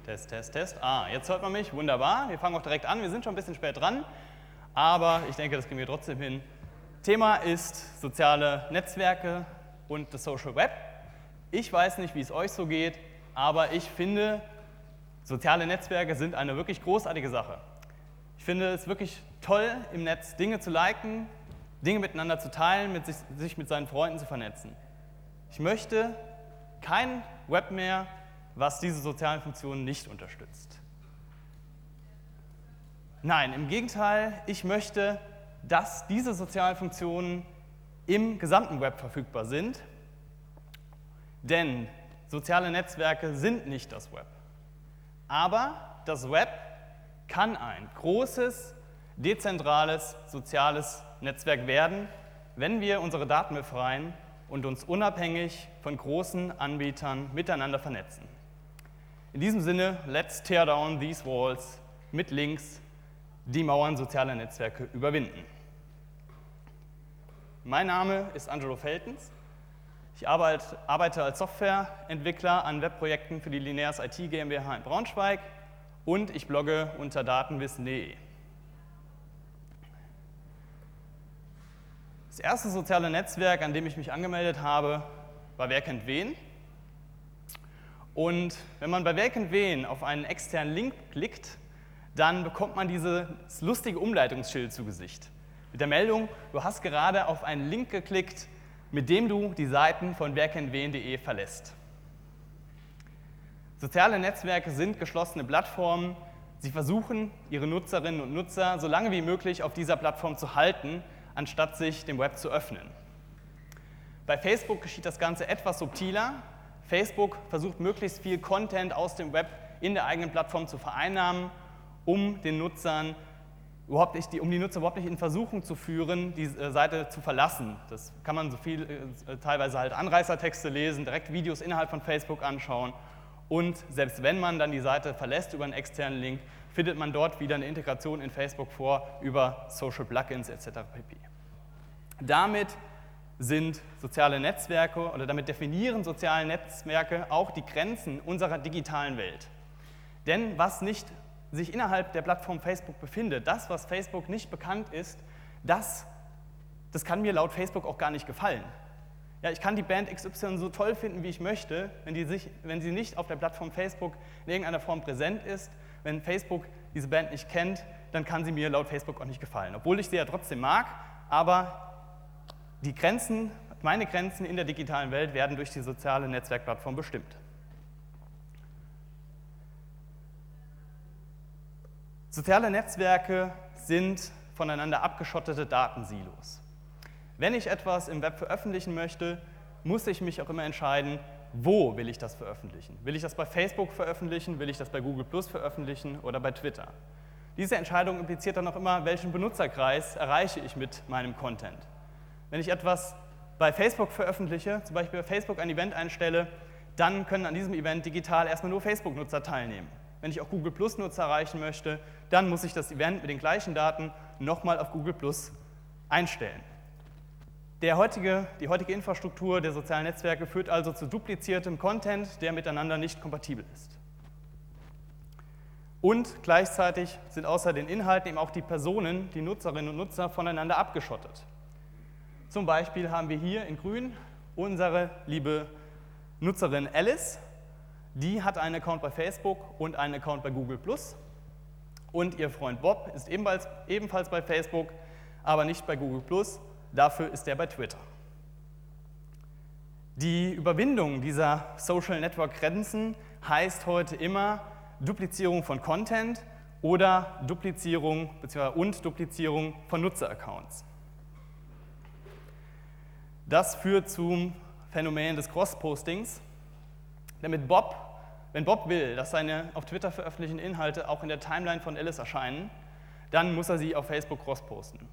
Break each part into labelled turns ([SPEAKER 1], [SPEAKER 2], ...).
[SPEAKER 1] Test, Test, Test. Jetzt hört man mich, wunderbar. Wir fangen auch direkt an, wir sind schon ein bisschen spät dran, aber ich denke, das kriegen wir trotzdem hin. Thema ist soziale Netzwerke und das Social Web. Ich weiß nicht, wie es euch so geht, aber ich finde, soziale Netzwerke sind eine wirklich großartige Sache. Ich finde es wirklich toll, im Netz Dinge zu liken, Dinge miteinander zu teilen, sich mit seinen Freunden zu vernetzen. Ich möchte kein Web mehr, was diese sozialen Funktionen nicht unterstützt. Nein, im Gegenteil, ich möchte, dass diese sozialen Funktionen im gesamten Web verfügbar sind, denn soziale Netzwerke sind nicht das Web. Aber das Web kann ein großes, dezentrales, soziales Netzwerk werden, wenn wir unsere Daten befreien und uns unabhängig von großen Anbietern miteinander vernetzen. In diesem Sinne, let's tear down these walls mit Links, die Mauern sozialer Netzwerke überwinden. Mein Name ist Angelo Veltens. Ich arbeite als Softwareentwickler an Webprojekten für die Linears IT GmbH in Braunschweig und ich blogge unter datenwissen.de. Das erste soziale Netzwerk, an dem ich mich angemeldet habe, war Wer kennt wen. Und wenn man bei Wer kennt wen auf einen externen Link klickt, dann bekommt man dieses lustige Umleitungsschild zu Gesicht. Mit der Meldung, du hast gerade auf einen Link geklickt, mit dem du die Seiten von werkenntwen.de verlässt. Soziale Netzwerke sind geschlossene Plattformen. Sie versuchen, ihre Nutzerinnen und Nutzer so lange wie möglich auf dieser Plattform zu halten, anstatt sich dem Web zu öffnen. Bei Facebook geschieht das Ganze etwas subtiler. Facebook versucht, möglichst viel Content aus dem Web in der eigenen Plattform zu vereinnahmen, um die Nutzer überhaupt nicht in Versuchung zu führen, die Seite zu verlassen. Das kann man teilweise halt Anreißertexte lesen, direkt Videos innerhalb von Facebook anschauen. Und selbst wenn man dann die Seite verlässt über einen externen Link, findet man dort wieder eine Integration in Facebook vor über Social Plugins etc. pp. Damit sind soziale Netzwerke oder damit definieren soziale Netzwerke auch die Grenzen unserer digitalen Welt. Denn was nicht sich innerhalb der Plattform Facebook befindet, das, was Facebook nicht bekannt ist, das kann mir laut Facebook auch gar nicht gefallen. Ja, ich kann die Band XY so toll finden, wie ich möchte, wenn sie nicht auf der Plattform Facebook in irgendeiner Form präsent ist, wenn Facebook diese Band nicht kennt, dann kann sie mir laut Facebook auch nicht gefallen. Obwohl ich sie ja trotzdem mag, aber meine Grenzen in der digitalen Welt werden durch die soziale Netzwerkplattform bestimmt. Soziale Netzwerke sind voneinander abgeschottete Datensilos. Wenn ich etwas im Web veröffentlichen möchte, muss ich mich auch immer entscheiden, wo will ich das veröffentlichen? Will ich das bei Facebook veröffentlichen, will ich das bei Google Plus veröffentlichen oder bei Twitter? Diese Entscheidung impliziert dann auch immer, welchen Benutzerkreis erreiche ich mit meinem Content. Wenn ich etwas bei Facebook veröffentliche, zum Beispiel bei Facebook ein Event einstelle, dann können an diesem Event digital erstmal nur Facebook-Nutzer teilnehmen. Wenn ich auch Google Plus-Nutzer erreichen möchte, dann muss ich das Event mit den gleichen Daten nochmal auf Google Plus einstellen. Die heutige Infrastruktur der sozialen Netzwerke führt also zu dupliziertem Content, der miteinander nicht kompatibel ist. Und gleichzeitig sind außer den Inhalten eben auch die Personen, die Nutzerinnen und Nutzer voneinander abgeschottet. Zum Beispiel haben wir hier in grün unsere liebe Nutzerin Alice. Die hat einen Account bei Facebook und einen Account bei Google+. Und ihr Freund Bob ist ebenfalls bei Facebook, aber nicht bei Google+. Dafür ist er bei Twitter. Die Überwindung dieser Social Network Grenzen heißt heute immer Duplizierung von Content oder Duplizierung von Nutzeraccounts. Das führt zum Phänomen des Cross-Postings. Wenn Bob will, dass seine auf Twitter veröffentlichten Inhalte auch in der Timeline von Alice erscheinen, dann muss er sie auf Facebook cross-posten.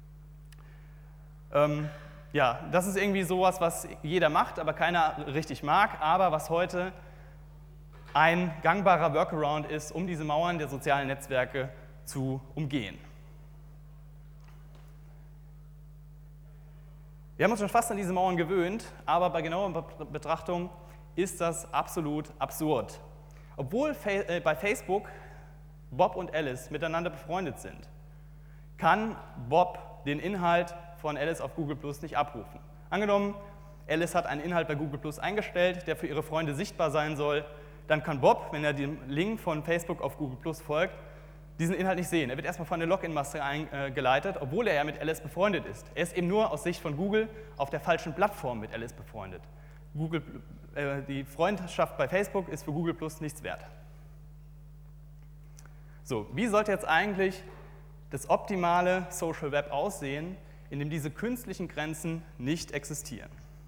[SPEAKER 1] Das ist irgendwie sowas, was jeder macht, aber keiner richtig mag, aber was heute ein gangbarer Workaround ist, um diese Mauern der sozialen Netzwerke zu umgehen. Wir haben uns schon fast an diese Mauern gewöhnt, aber bei genauer Betrachtung ist das absolut absurd. Obwohl bei Facebook Bob und Alice miteinander befreundet sind, kann Bob den Inhalt von Alice auf Google Plus nicht abrufen. Angenommen, Alice hat einen Inhalt bei Google Plus eingestellt, der für ihre Freunde sichtbar sein soll, dann kann Bob, wenn er dem Link von Facebook auf Google Plus folgt, diesen Inhalt nicht sehen. Er wird erstmal von der Login-Maske eingeleitet, obwohl er ja mit Alice befreundet ist. Er ist eben nur aus Sicht von Google auf der falschen Plattform mit Alice befreundet. Die Freundschaft bei Facebook ist für Google Plus nichts wert. So, wie sollte jetzt eigentlich das optimale Social Web aussehen, in dem diese künstlichen Grenzen nicht existieren?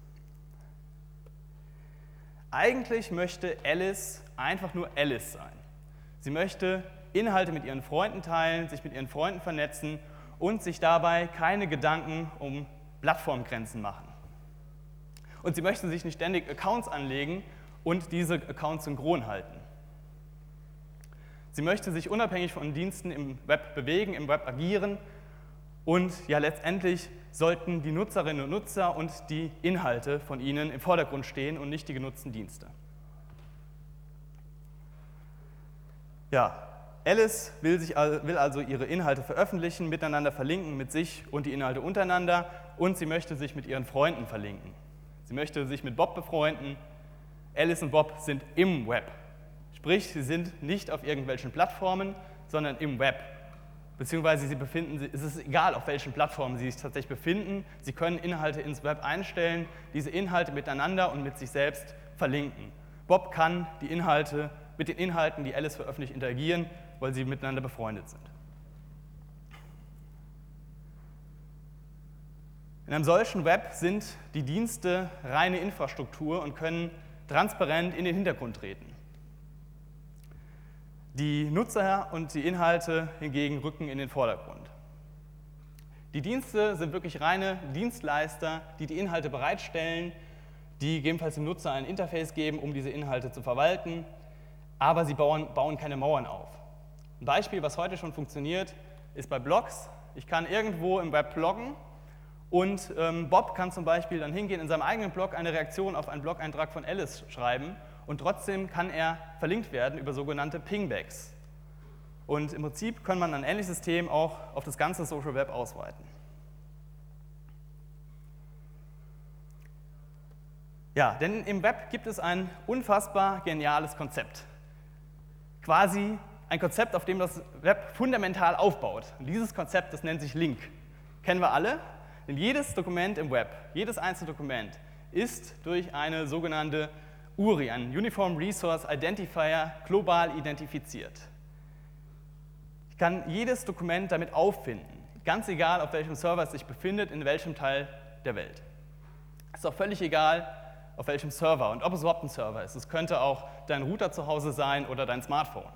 [SPEAKER 1] Eigentlich möchte Alice einfach nur Alice sein. Sie möchte Inhalte mit ihren Freunden teilen, sich mit ihren Freunden vernetzen und sich dabei keine Gedanken um Plattformgrenzen machen. Und sie möchte sich nicht ständig Accounts anlegen und diese Accounts synchron halten. Sie möchte sich unabhängig von Diensten im Web bewegen, im Web agieren und ja, letztendlich sollten die Nutzerinnen und Nutzer und die Inhalte von ihnen im Vordergrund stehen und nicht die genutzten Dienste. Ja, Alice will also ihre Inhalte veröffentlichen, miteinander verlinken, mit sich und die Inhalte untereinander, und sie möchte sich mit ihren Freunden verlinken. Sie möchte sich mit Bob befreunden. Alice und Bob sind im Web. Sprich, sie sind nicht auf irgendwelchen Plattformen, sondern im Web. Beziehungsweise es ist egal, auf welchen Plattformen sie sich tatsächlich befinden. Sie können Inhalte ins Web einstellen, diese Inhalte miteinander und mit sich selbst verlinken. Bob kann mit den Inhalten, die Alice veröffentlicht, interagieren, weil sie miteinander befreundet sind. In einem solchen Web sind die Dienste reine Infrastruktur und können transparent in den Hintergrund treten. Die Nutzer und die Inhalte hingegen rücken in den Vordergrund. Die Dienste sind wirklich reine Dienstleister, die die Inhalte bereitstellen, die gegebenenfalls dem Nutzer ein Interface geben, um diese Inhalte zu verwalten, aber sie bauen keine Mauern auf. Ein Beispiel, was heute schon funktioniert, ist bei Blogs. Ich kann irgendwo im Web bloggen und Bob kann zum Beispiel dann hingehen, in seinem eigenen Blog eine Reaktion auf einen Blog-Eintrag von Alice schreiben, und trotzdem kann er verlinkt werden über sogenannte Pingbacks. Und im Prinzip kann man ein ähnliches System auch auf das ganze Social Web ausweiten. Ja, denn im Web gibt es ein unfassbar geniales Konzept. Quasi ein Konzept, auf dem das Web fundamental aufbaut. Und dieses Konzept, das nennt sich Link. Kennen wir alle? Denn jedes Dokument im Web, jedes einzelne Dokument, ist durch eine sogenannte URI, ein Uniform Resource Identifier, global identifiziert. Ich kann jedes Dokument damit auffinden, ganz egal, auf welchem Server es sich befindet, in welchem Teil der Welt. Es ist auch völlig egal, auf welchem Server und ob es überhaupt ein Server ist. Es könnte auch dein Router zu Hause sein oder dein Smartphone.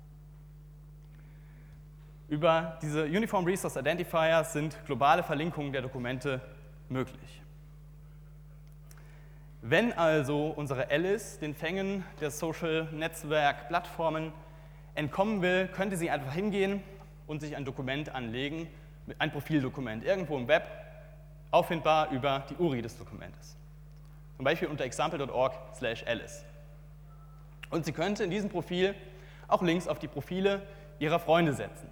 [SPEAKER 1] Über diese Uniform Resource Identifier sind globale Verlinkungen der Dokumente möglich. Wenn also unsere Alice den Fängen der Social-Netzwerk-Plattformen entkommen will, könnte sie einfach hingehen und sich ein Dokument anlegen, ein Profildokument, irgendwo im Web, auffindbar über die URI des Dokumentes. Zum Beispiel unter example.org/Alice. Und sie könnte in diesem Profil auch Links auf die Profile ihrer Freunde setzen.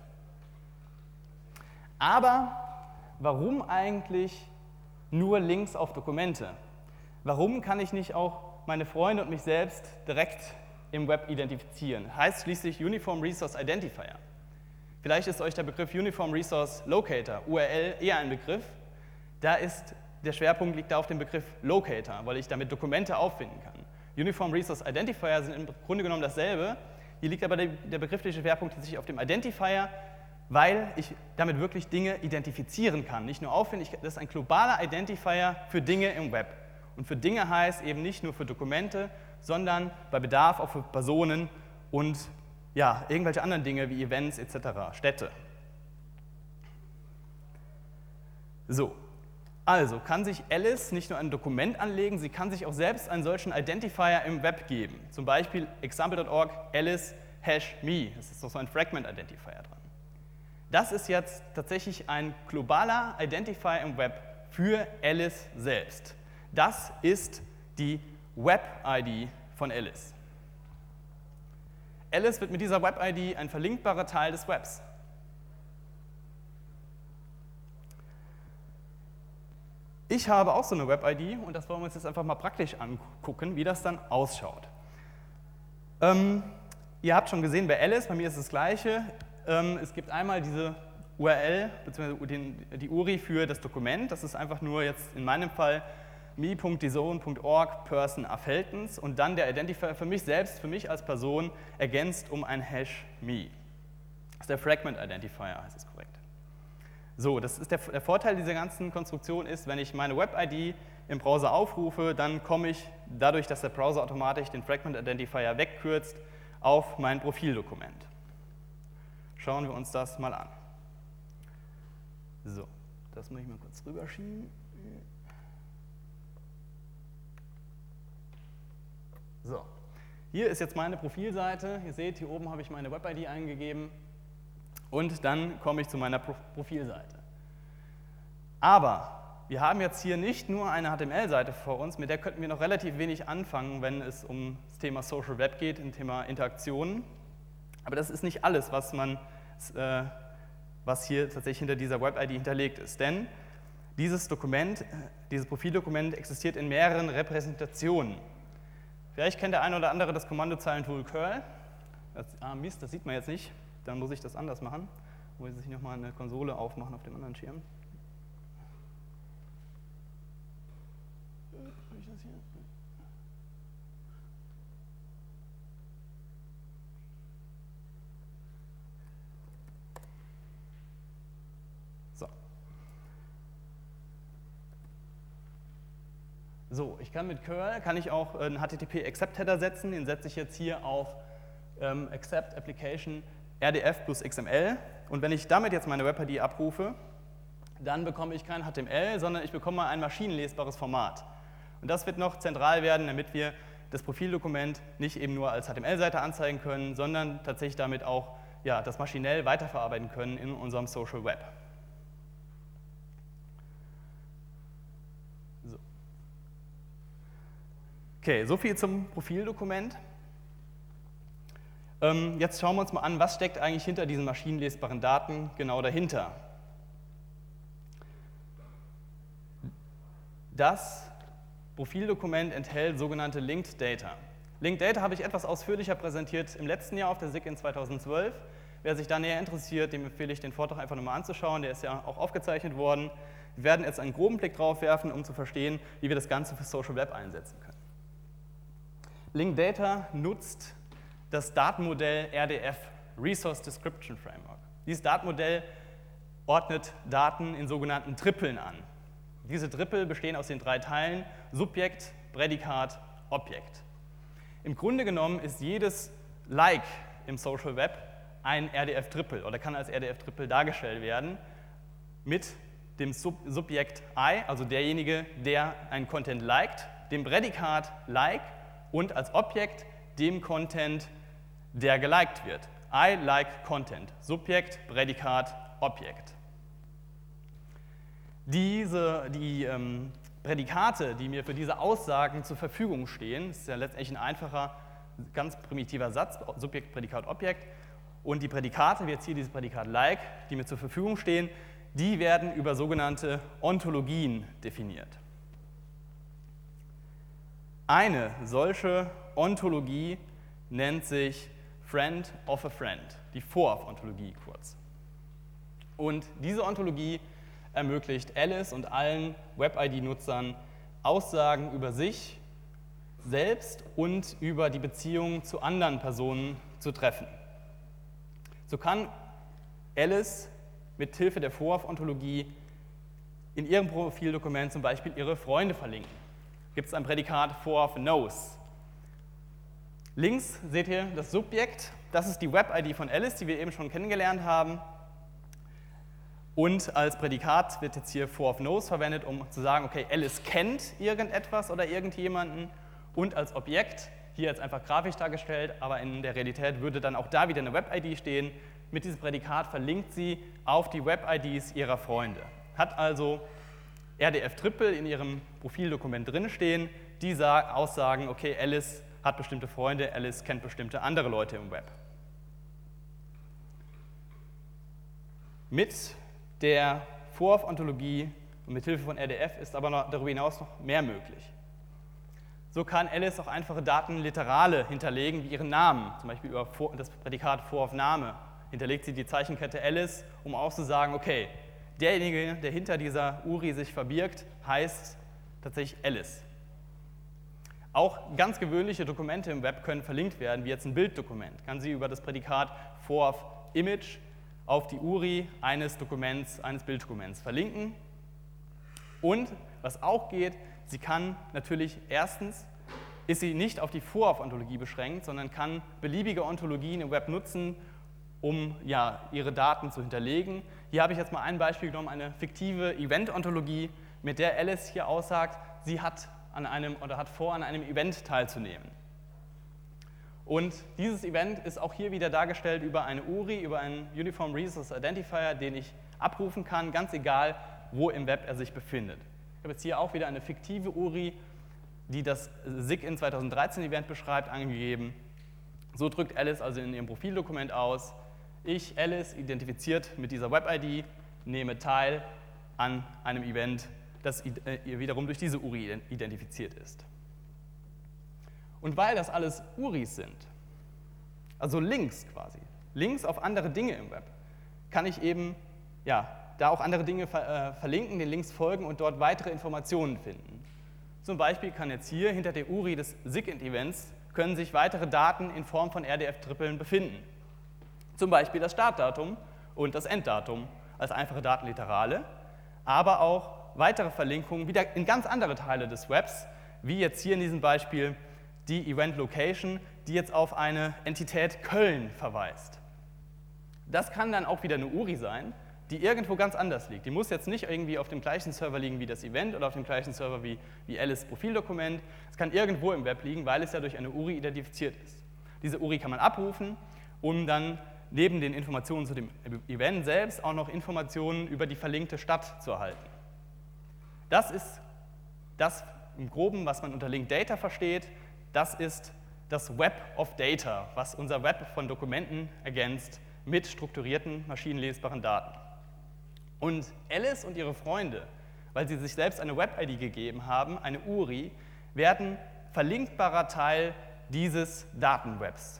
[SPEAKER 1] Aber warum eigentlich nur Links auf Dokumente? Warum kann ich nicht auch meine Freunde und mich selbst direkt im Web identifizieren? Heißt schließlich Uniform Resource Identifier. Vielleicht ist euch der Begriff Uniform Resource Locator, URL, eher ein Begriff. Der Schwerpunkt liegt da auf dem Begriff Locator, weil ich damit Dokumente auffinden kann. Uniform Resource Identifier sind im Grunde genommen dasselbe. Hier liegt aber der begriffliche Schwerpunkt tatsächlich auf dem Identifier, weil ich damit wirklich Dinge identifizieren kann. Nicht nur auffinden, das ist ein globaler Identifier für Dinge im Web. Und für Dinge heißt eben nicht nur für Dokumente, sondern bei Bedarf auch für Personen und ja, irgendwelche anderen Dinge wie Events etc., Städte. So, also kann sich Alice nicht nur ein Dokument anlegen, sie kann sich auch selbst einen solchen Identifier im Web geben. Zum Beispiel example.org Alice #me. Das ist noch so ein Fragment-Identifier dran. Das ist jetzt tatsächlich ein globaler Identifier im Web für Alice selbst. Das ist die Web-ID von Alice. Alice wird mit dieser Web-ID ein verlinkbarer Teil des Webs. Ich habe auch so eine Web-ID und das wollen wir uns jetzt einfach mal praktisch angucken, wie das dann ausschaut. Ihr habt schon gesehen bei Alice, bei mir ist das Gleiche. Es gibt einmal diese URL, bzw. die URI für das Dokument. Das ist einfach nur jetzt in meinem Fall me.dzone.org person Affeltens und dann der Identifier für mich selbst, für mich als Person, ergänzt um ein Hash me. Das ist der Fragment Identifier, heißt es korrekt. So, das ist der Vorteil dieser ganzen Konstruktion ist, wenn ich meine Web-ID im Browser aufrufe, dann komme ich, dadurch, dass der Browser automatisch den Fragment Identifier wegkürzt, auf mein Profildokument. Schauen wir uns das mal an. So, das muss ich mal kurz rüberschieben. So, hier ist jetzt meine Profilseite. Ihr seht, hier oben habe ich meine Web-ID eingegeben. Und dann komme ich zu meiner Profilseite. Aber wir haben jetzt hier nicht nur eine HTML-Seite vor uns, mit der könnten wir noch relativ wenig anfangen, wenn es um das Thema Social Web geht, im Thema Interaktionen. Aber das ist nicht alles, was hier tatsächlich hinter dieser Web-ID hinterlegt ist. Denn dieses Dokument, dieses Profildokument existiert in mehreren Repräsentationen. Vielleicht kennt der eine oder andere das Kommandozeilentool curl. Mist, das sieht man jetzt nicht. Dann muss ich das anders machen. Muss ich nochmal eine Konsole aufmachen auf dem anderen Schirm. So, ich kann mit curl auch einen HTTP-Accept-Header setzen. Den setze ich jetzt hier auf Accept Application RDF plus XML. Und wenn ich damit jetzt meine Web-ID abrufe, dann bekomme ich kein HTML, sondern ich bekomme ein maschinenlesbares Format. Und das wird noch zentral werden, damit wir das Profildokument nicht eben nur als HTML-Seite anzeigen können, sondern tatsächlich damit auch das maschinell weiterverarbeiten können in unserem Social Web. So. Okay, soviel zum Profildokument. Jetzt schauen wir uns mal an, was steckt eigentlich hinter diesen maschinenlesbaren Daten genau dahinter. Das Profildokument enthält sogenannte Linked Data. Linked Data habe ich etwas ausführlicher präsentiert im letzten Jahr auf der SIG in 2012. Wer sich da näher interessiert, dem empfehle ich, den Vortrag einfach nochmal anzuschauen. Der ist ja auch aufgezeichnet worden. Wir werden jetzt einen groben Blick drauf werfen, um zu verstehen, wie wir das Ganze für Social Web einsetzen können. Linked Data nutzt das Datenmodell RDF, Resource Description Framework. Dieses Datenmodell ordnet Daten in sogenannten Tripeln an. Diese Tripel bestehen aus den 3 Teilen Subjekt, Prädikat, Objekt. Im Grunde genommen ist jedes Like im Social Web ein RDF-Triple oder kann als RDF-Triple dargestellt werden mit dem Subjekt I, also derjenige, der einen Content liked, dem Prädikat like und als Objekt dem Content, der geliked wird. I like Content. Subjekt, Prädikat, Objekt. Die Prädikate, die mir für diese Aussagen zur Verfügung stehen, das ist ja letztendlich ein einfacher, ganz primitiver Satz, Subjekt, Prädikat, Objekt. Und die Prädikate, wie jetzt hier dieses Prädikat like, die mir zur Verfügung stehen, die werden über sogenannte Ontologien definiert. Eine solche Ontologie nennt sich Friend of a Friend, die FOAF-Ontologie kurz. Und diese Ontologie ermöglicht Alice und allen Web-ID-Nutzern Aussagen über sich selbst und über die Beziehung zu anderen Personen zu treffen. So kann Alice mit Hilfe der FOAF-Ontologie in ihrem Profildokument zum Beispiel ihre Freunde verlinken. Gibt es ein Prädikat FOAF knows. Links seht ihr das Subjekt, das ist die Web-ID von Alice, die wir eben schon kennengelernt haben. Und als Prädikat wird jetzt hier FOAF knows verwendet, um zu sagen, okay, Alice kennt irgendetwas oder irgendjemanden. Und als Objekt, hier jetzt einfach grafisch dargestellt, aber in der Realität würde dann auch da wieder eine Web-ID stehen. Mit diesem Prädikat verlinkt sie auf die Web-IDs ihrer Freunde. Hat also RDF-Triple in ihrem Profildokument drinstehen, die aussagen, okay, Alice hat bestimmte Freunde, Alice kennt bestimmte andere Leute im Web. Mit der Vorwurf-Ontologie und mit Hilfe von RDF ist aber darüber hinaus noch mehr möglich. So kann Alice auch einfache Datenliterale hinterlegen, wie ihren Namen, zum Beispiel über das Prädikat Vorwurf-Name. Hinterlegt sie die Zeichenkette Alice, um auch zu sagen, okay, derjenige, der hinter dieser URI sich verbirgt, heißt tatsächlich Alice. Auch ganz gewöhnliche Dokumente im Web können verlinkt werden, wie jetzt ein Bilddokument. Kann sie über das Prädikat Vorwurf-Image auf die URI eines Dokuments, eines Bilddokuments verlinken. Und was auch geht, sie kann natürlich erstens, ist sie nicht auf die Vorwurf-Ontologie beschränkt, sondern kann beliebige Ontologien im Web nutzen, um ihre Daten zu hinterlegen. Hier habe ich jetzt mal ein Beispiel genommen, eine fiktive Event-Ontologie, mit der Alice hier aussagt, sie hat vor, an einem Event teilzunehmen. Und dieses Event ist auch hier wieder dargestellt über eine URI, über einen Uniform Resource Identifier, den ich abrufen kann, ganz egal, wo im Web er sich befindet. Ich habe jetzt hier auch wieder eine fiktive URI, die das SIGINT 2013 Event beschreibt, angegeben. So drückt Alice also in ihrem Profildokument aus, ich, Alice, identifiziert mit dieser Web-ID, nehme teil an einem Event, das wiederum durch diese URI identifiziert ist. Und weil das alles URIs sind, also Links quasi, Links auf andere Dinge im Web, kann ich eben da auch andere Dinge verlinken, den Links folgen und dort weitere Informationen finden. Zum Beispiel kann jetzt hier hinter der URI des SIGINT-Events können sich weitere Daten in Form von RDF-Tripeln befinden. Zum Beispiel das Startdatum und das Enddatum als einfache Datenliterale, aber auch weitere Verlinkungen wieder in ganz andere Teile des Webs, wie jetzt hier in diesem Beispiel die Event Location, die jetzt auf eine Entität Köln verweist. Das kann dann auch wieder eine URI sein, die irgendwo ganz anders liegt. Die muss jetzt nicht irgendwie auf dem gleichen Server liegen wie das Event oder auf dem gleichen Server wie Alice Profildokument. Es kann irgendwo im Web liegen, weil es ja durch eine URI identifiziert ist. Diese URI kann man abrufen, um dann neben den Informationen zu dem Event selbst auch noch Informationen über die verlinkte Stadt zu erhalten. Das ist das im Groben, was man unter Linked Data versteht. Das ist das Web of Data, was unser Web von Dokumenten ergänzt mit strukturierten, maschinenlesbaren Daten. Und Alice und ihre Freunde, weil sie sich selbst eine Web-ID gegeben haben, eine URI, werden verlinkbarer Teil dieses Datenwebs.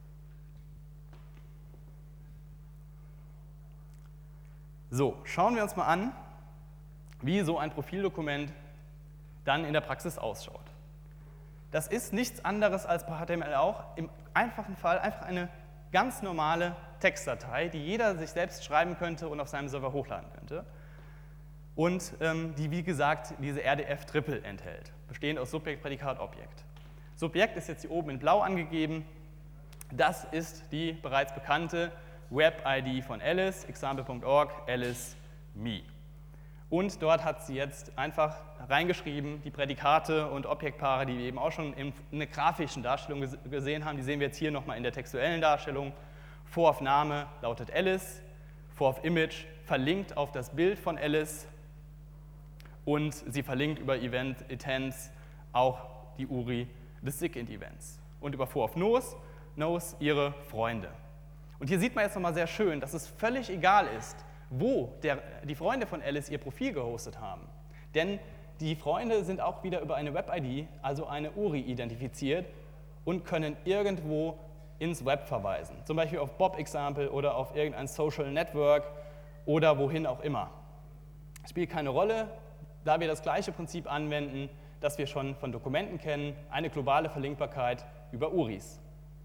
[SPEAKER 1] So, schauen wir uns mal an, wie so ein Profildokument dann in der Praxis ausschaut. Das ist nichts anderes als bei HTML auch, im einfachen Fall einfach eine ganz normale Textdatei, die jeder sich selbst schreiben könnte und auf seinem Server hochladen könnte. Und die, wie gesagt, diese RDF-Triple enthält, bestehend aus Subjekt, Prädikat, Objekt. Subjekt ist jetzt hier oben in blau angegeben. Das ist die bereits bekannte Web-ID von Alice, example.org, Alice me. Und dort hat sie jetzt einfach reingeschrieben, die Prädikate und Objektpaare, die wir eben auch schon in einer grafischen Darstellung gesehen haben, die sehen wir jetzt hier nochmal in der textuellen Darstellung. Vorwurf-Name lautet Alice, Vorwurf-Image verlinkt auf das Bild von Alice und sie verlinkt über Event-Intents auch die URI des SIGINT-Events. Und über Vorwurf-Knows ihre Freunde. Und hier sieht man jetzt nochmal sehr schön, dass es völlig egal ist, wo die Freunde von Alice ihr Profil gehostet haben. Denn die Freunde sind auch wieder über eine Web-ID, also eine URI, identifiziert und können irgendwo ins Web verweisen. Zum Beispiel auf Bob-Example oder auf irgendein Social Network oder wohin auch immer. Es spielt keine Rolle, da wir das gleiche Prinzip anwenden, das wir schon von Dokumenten kennen, eine globale Verlinkbarkeit über URIs.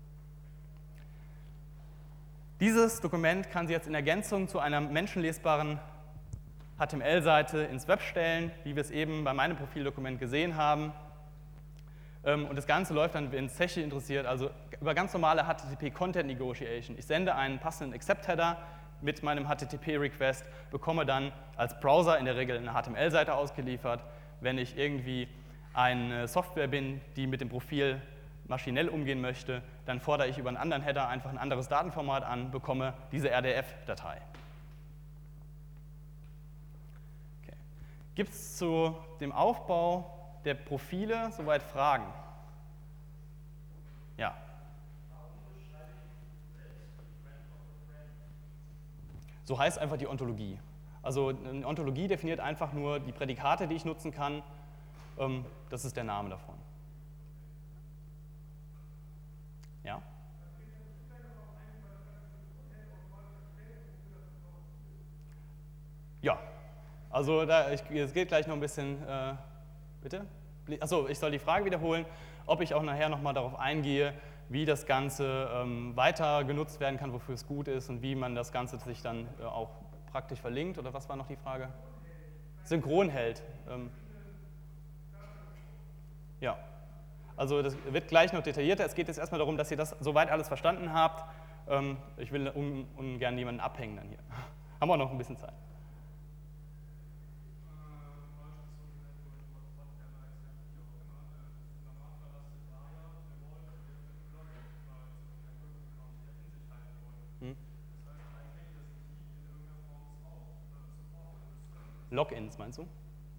[SPEAKER 1] Dieses Dokument kann sie jetzt in Ergänzung zu einer menschenlesbaren HTML-Seite ins Web stellen, wie wir es eben bei meinem Profildokument gesehen haben. Und das Ganze läuft dann, wenn es technisch interessiert, also über ganz normale HTTP Content Negotiation. Ich sende einen passenden Accept-Header mit meinem HTTP-Request, bekomme dann als Browser in der Regel eine HTML-Seite ausgeliefert. Wenn ich irgendwie eine Software bin, die mit dem Profil maschinell umgehen möchte, dann fordere ich über einen anderen Header einfach ein anderes Datenformat an, bekomme diese RDF-Datei. Okay. Gibt es zu dem Aufbau der Profile soweit Fragen? Ja. So heißt einfach die Ontologie. Also eine Ontologie definiert einfach nur die Prädikate, die ich nutzen kann. Das ist der Name davon. Ja? Ja, also es geht gleich noch ein bisschen, bitte? Achso, ich soll die Frage wiederholen, ob ich auch nachher nochmal darauf eingehe, wie das Ganze weiter genutzt werden kann, wofür es gut ist und wie man das Ganze sich dann auch praktisch verlinkt, oder was war noch die Frage? Synchron hält. Ja, also das wird gleich noch detaillierter. Es geht jetzt erstmal darum, dass ihr das soweit alles verstanden habt. Ich will ungern jemanden abhängen dann hier. Haben wir noch ein bisschen Zeit. Logins, meinst du?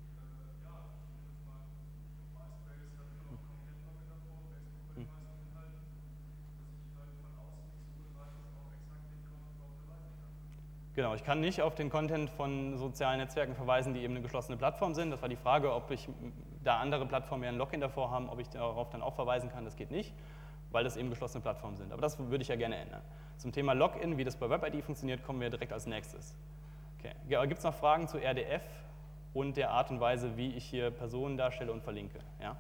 [SPEAKER 1] Genau, ich kann nicht auf den Content von sozialen Netzwerken verweisen, die eben eine geschlossene Plattform sind. Das war die Frage, ob ich da andere Plattformen ja ein Login davor haben, ob ich darauf dann auch verweisen kann. Das geht nicht, weil das eben geschlossene Plattformen sind. Aber das würde ich ja gerne ändern. Zum Thema Login, wie das bei WebID funktioniert, kommen wir direkt als nächstes. Okay. Gibt es noch Fragen zu RDF und der Art und Weise, wie ich hier Personen darstelle und verlinke? Ja?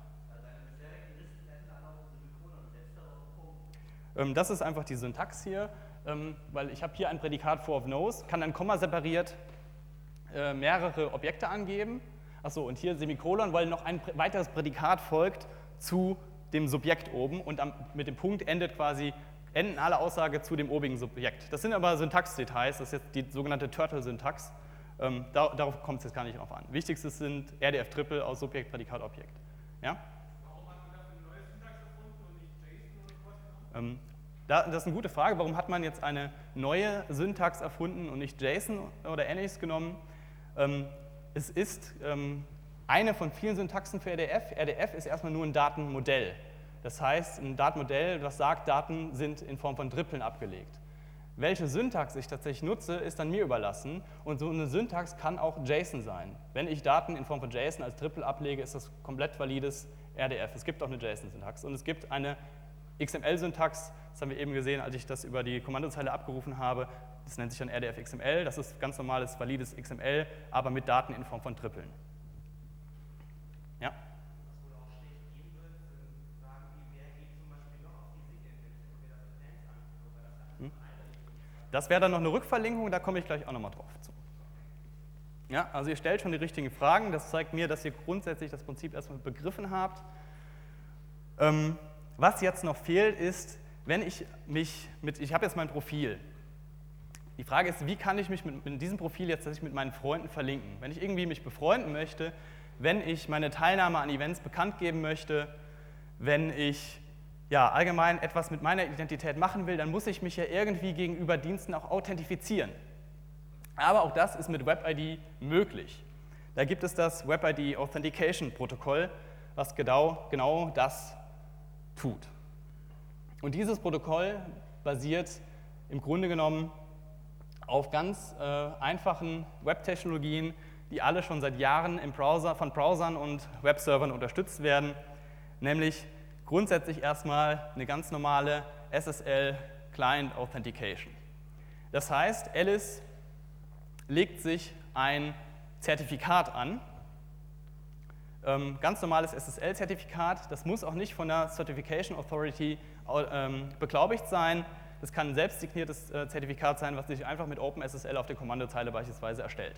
[SPEAKER 1] Das ist einfach die Syntax hier, weil ich habe hier ein Prädikat for of knows, kann dann kommasepariert mehrere Objekte angeben. Achso, und hier Semikolon, weil noch ein weiteres Prädikat folgt zu dem Subjekt oben und mit dem Punkt enden alle Aussagen zu dem obigen Subjekt. Das sind aber Syntax-Details, das ist jetzt die sogenannte Turtle-Syntax. Darauf kommt es jetzt gar nicht drauf an. Wichtigstes sind RDF-Triple aus Subjekt, Prädikat, Objekt. Ja? Warum hat man dafür eine neue Syntax erfunden und nicht JSON oder sowas genommen? Das ist eine gute Frage. Warum hat man jetzt eine neue Syntax erfunden und nicht JSON oder ähnliches genommen? Es ist eine von vielen Syntaxen für RDF. RDF ist erstmal nur ein Datenmodell. Das heißt, ein Datenmodell, das sagt, Daten sind in Form von Tripeln abgelegt. Welche Syntax ich tatsächlich nutze, ist dann mir überlassen. Und so eine Syntax kann auch JSON sein. Wenn ich Daten in Form von JSON als Triple ablege, ist das komplett valides RDF. Es gibt auch eine JSON-Syntax. Und es gibt eine XML-Syntax, das haben wir eben gesehen, als ich das über die Kommandozeile abgerufen habe. Das nennt sich dann RDF XML. Das ist ganz normales, valides XML, aber mit Daten in Form von Tripeln. Ja? Das wäre dann noch eine Rückverlinkung, da komme ich gleich auch nochmal drauf zu. Ja, also ihr stellt schon die richtigen Fragen, das zeigt mir, dass ihr grundsätzlich das Prinzip erstmal begriffen habt. Was jetzt noch fehlt, ist, wenn ich habe jetzt mein Profil. Die Frage ist, wie kann ich mich mit diesem Profil jetzt tatsächlich mit meinen Freunden verlinken? Wenn ich irgendwie mich befreunden möchte, wenn ich meine Teilnahme an Events bekannt geben möchte, wenn ich allgemein etwas mit meiner Identität machen will, dann muss ich mich ja irgendwie gegenüber Diensten auch authentifizieren. Aber auch das ist mit WebID möglich. Da gibt es das WebID Authentication Protokoll, was genau das tut. Und dieses Protokoll basiert im Grunde genommen auf ganz einfachen Web-Technologien, die alle schon seit Jahren von Browsern und Webservern unterstützt werden, nämlich grundsätzlich erstmal eine ganz normale SSL Client Authentication. Das heißt, Alice legt sich ein Zertifikat an, ganz normales SSL-Zertifikat, das muss auch nicht von der Certification Authority beglaubigt sein, das kann ein selbstsigniertes Zertifikat sein, was sich einfach mit OpenSSL auf der Kommandozeile beispielsweise erstellt.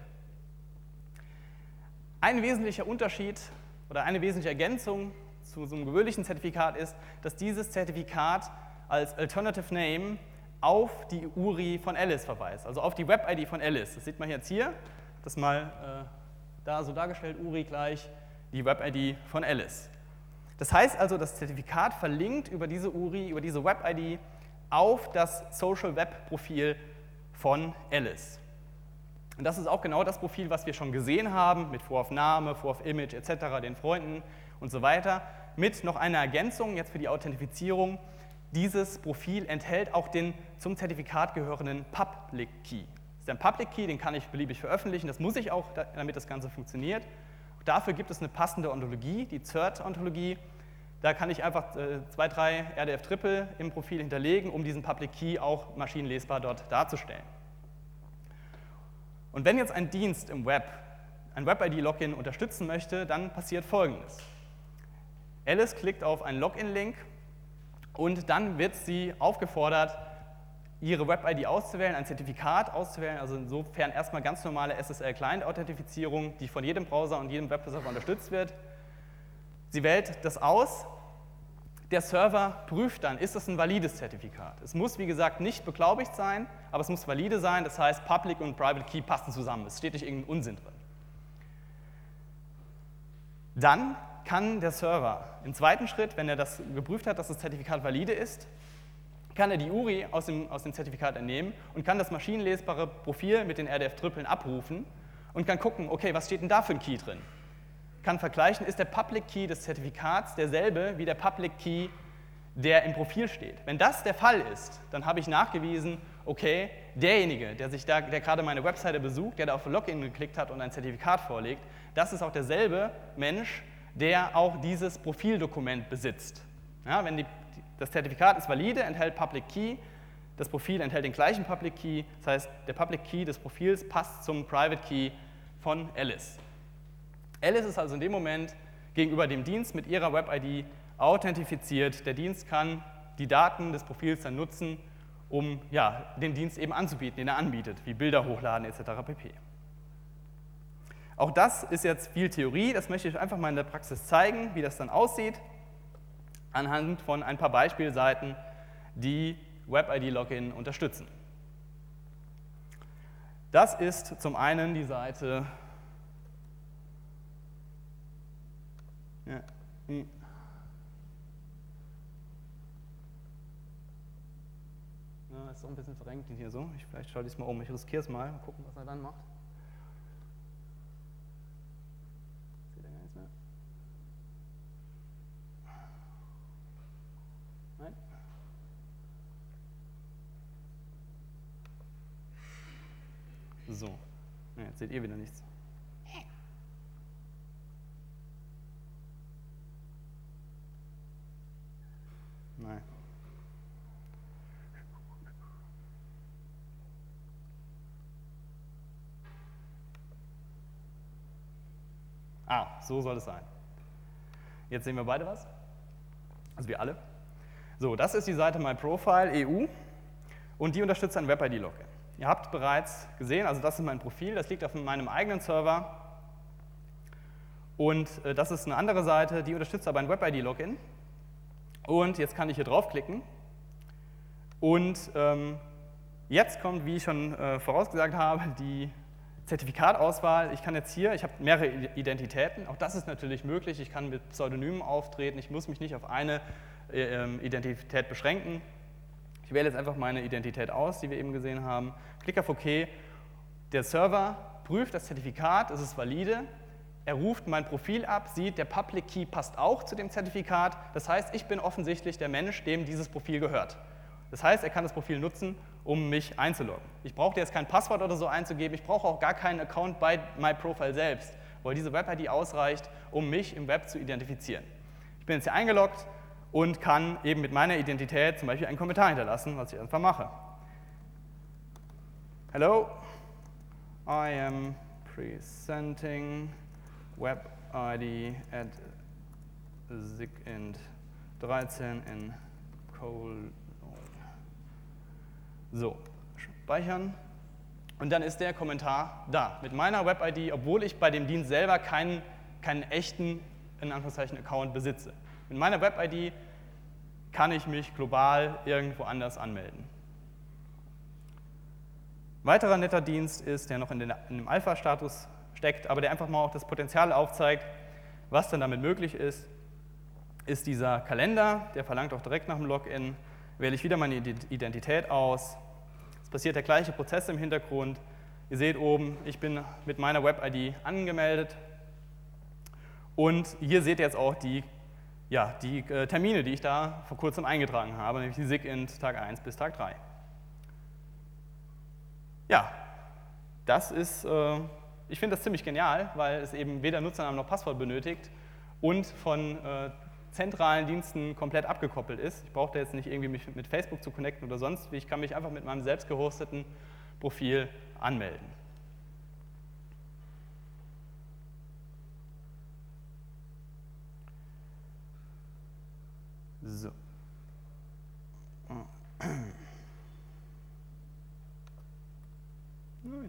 [SPEAKER 1] Ein wesentlicher Unterschied oder eine wesentliche Ergänzung zu so einem gewöhnlichen Zertifikat ist, dass dieses Zertifikat als Alternative Name auf die URI von Alice verweist, also auf die Web-ID von Alice. Das sieht man jetzt hier, das mal da so dargestellt, URI gleich die Web-ID von Alice. Das heißt also, das Zertifikat verlinkt über diese URI, über diese Web-ID auf das Social Web-Profil von Alice. Und das ist auch genau das Profil, was wir schon gesehen haben, mit Voraufname, Voraufimage etc., den Freunden und so weiter, mit noch einer Ergänzung jetzt für die Authentifizierung. Dieses Profil enthält auch den zum Zertifikat gehörenden Public Key. ist ein Public Key, den kann ich beliebig veröffentlichen, das muss ich auch, damit das Ganze funktioniert. Dafür gibt es eine passende Ontologie, die CERT-Ontologie. Da kann ich einfach 2, 3 RDF-Triple im Profil hinterlegen, um diesen Public Key auch maschinenlesbar dort darzustellen. Und wenn jetzt ein Dienst im Web ein Web-ID-Login unterstützen möchte, dann passiert Folgendes. Alice klickt auf einen Login-Link und dann wird sie aufgefordert, ihre Web-ID auszuwählen, ein Zertifikat auszuwählen, also insofern erstmal ganz normale SSL-Client-Authentifizierung, die von jedem Browser und jedem Webserver unterstützt wird. Sie wählt das aus, der Server prüft dann, ist das ein valides Zertifikat. Es muss, wie gesagt, nicht beglaubigt sein, aber es muss valide sein, das heißt, Public und Private Key passen zusammen, es steht nicht irgendein Unsinn drin. Dann kann der Server im zweiten Schritt, wenn er das geprüft hat, dass das Zertifikat valide ist, kann er die URI aus dem Zertifikat entnehmen und kann das maschinenlesbare Profil mit den RDF-Tripeln abrufen und kann gucken, okay, was steht denn da für ein Key drin? Kann vergleichen, ist der Public Key des Zertifikats derselbe wie der Public Key, der im Profil steht. Wenn das der Fall ist, dann habe ich nachgewiesen, okay, derjenige, der gerade meine Webseite besucht, der da auf Login geklickt hat und ein Zertifikat vorlegt, das ist auch derselbe Mensch, der auch dieses Profildokument besitzt. Ja, wenn das Zertifikat ist valide, enthält Public Key, das Profil enthält den gleichen Public Key, das heißt, der Public Key des Profils passt zum Private Key von Alice. Alice ist also in dem Moment gegenüber dem Dienst mit ihrer Web-ID authentifiziert. Der Dienst kann die Daten des Profils dann nutzen, um den Dienst eben anzubieten, den er anbietet, wie Bilder hochladen etc. pp. Auch das ist jetzt viel Theorie, das möchte ich einfach mal in der Praxis zeigen, wie das dann aussieht, anhand von ein paar Beispielseiten, die Web-ID-Login unterstützen. Das ist zum einen die Seite ist auch ein bisschen verrenkt hier so. Vielleicht schalte ich es mal um. Ich riskiere es mal gucken, was er dann macht. Seht ihr gar nichts mehr? Nein? So. Ja, jetzt seht ihr wieder nichts. Nein. So soll es sein. Jetzt sehen wir beide was. Also wir alle. So, das ist die Seite MyProfile EU und die unterstützt ein Web-ID-Login. Ihr habt bereits gesehen, also das ist mein Profil, das liegt auf meinem eigenen Server. Und das ist eine andere Seite, die unterstützt aber ein Web-ID-Login. Und jetzt kann ich hier draufklicken. Und jetzt kommt, wie ich schon vorausgesagt habe, die Zertifikatauswahl. Ich kann jetzt hier, ich habe mehrere Identitäten, auch das ist natürlich möglich, ich kann mit Pseudonymen auftreten, ich muss mich nicht auf eine Identität beschränken. Ich wähle jetzt einfach meine Identität aus, die wir eben gesehen haben, klicke auf OK, der Server prüft das Zertifikat, es ist valide, er ruft mein Profil ab, sieht, der Public Key passt auch zu dem Zertifikat, das heißt, ich bin offensichtlich der Mensch, dem dieses Profil gehört. Das heißt, er kann das Profil nutzen, um mich einzuloggen. Ich brauche jetzt kein Passwort oder so einzugeben, ich brauche auch gar keinen Account bei MyProfile selbst, weil diese Web-ID ausreicht, um mich im Web zu identifizieren. Ich bin jetzt hier eingeloggt und kann eben mit meiner Identität zum Beispiel einen Kommentar hinterlassen, was ich einfach mache. Hello, I am presenting Web-ID at SIGINT 13 in Cologne. So, speichern. Und dann ist der Kommentar da. Mit meiner Web-ID, obwohl ich bei dem Dienst selber keinen echten, in Anführungszeichen, Account besitze. Mit meiner Web-ID kann ich mich global irgendwo anders anmelden. Weiterer netter Dienst ist, der noch in dem Alpha-Status steckt, aber der einfach mal auch das Potenzial aufzeigt, was dann damit möglich ist dieser Kalender, der verlangt auch direkt nach dem Login. Wähle ich wieder meine Identität aus. Es passiert der gleiche Prozess im Hintergrund. Ihr seht oben, ich bin mit meiner Web-ID angemeldet. Und hier seht ihr jetzt auch die Termine, die ich da vor kurzem eingetragen habe, nämlich die SIGINT Tag 1 bis Tag 3. Ja, Das ist, ich finde das ziemlich genial, weil es eben weder Nutzernamen noch Passwort benötigt und von zentralen Diensten komplett abgekoppelt ist. Ich brauche da jetzt nicht irgendwie mich mit Facebook zu connecten oder sonst wie. Ich kann mich einfach mit meinem selbst gehosteten Profil anmelden. So. Nein.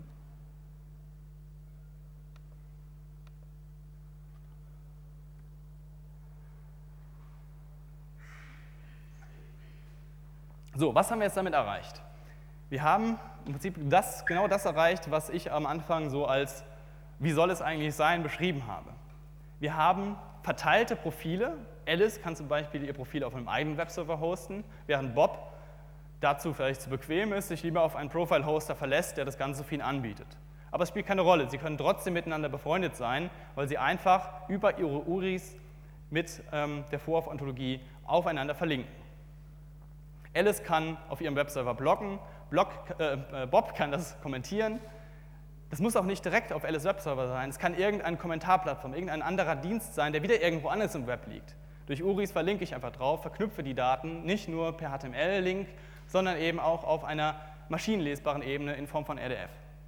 [SPEAKER 1] So, was haben wir jetzt damit erreicht? Wir haben im Prinzip genau das erreicht, was ich am Anfang so als wie soll es eigentlich sein beschrieben habe. Wir haben verteilte Profile. Alice kann zum Beispiel ihr Profil auf einem eigenen Webserver hosten, während Bob dazu vielleicht zu bequem ist, sich lieber auf einen Profile-Hoster verlässt, der das Ganze für ihn anbietet. Aber es spielt keine Rolle. Sie können trotzdem miteinander befreundet sein, weil sie einfach über ihre URIs mit der Vororf-Ontologie aufeinander verlinken. Alice kann auf ihrem Webserver bloggen, Bob kann das kommentieren. Das muss auch nicht direkt auf Alice Webserver sein, es kann irgendeine Kommentarplattform, irgendein anderer Dienst sein, der wieder irgendwo anders im Web liegt. Durch URIs verlinke ich einfach drauf, verknüpfe die Daten, nicht nur per HTML-Link, sondern eben auch auf einer maschinenlesbaren Ebene in Form von RDF.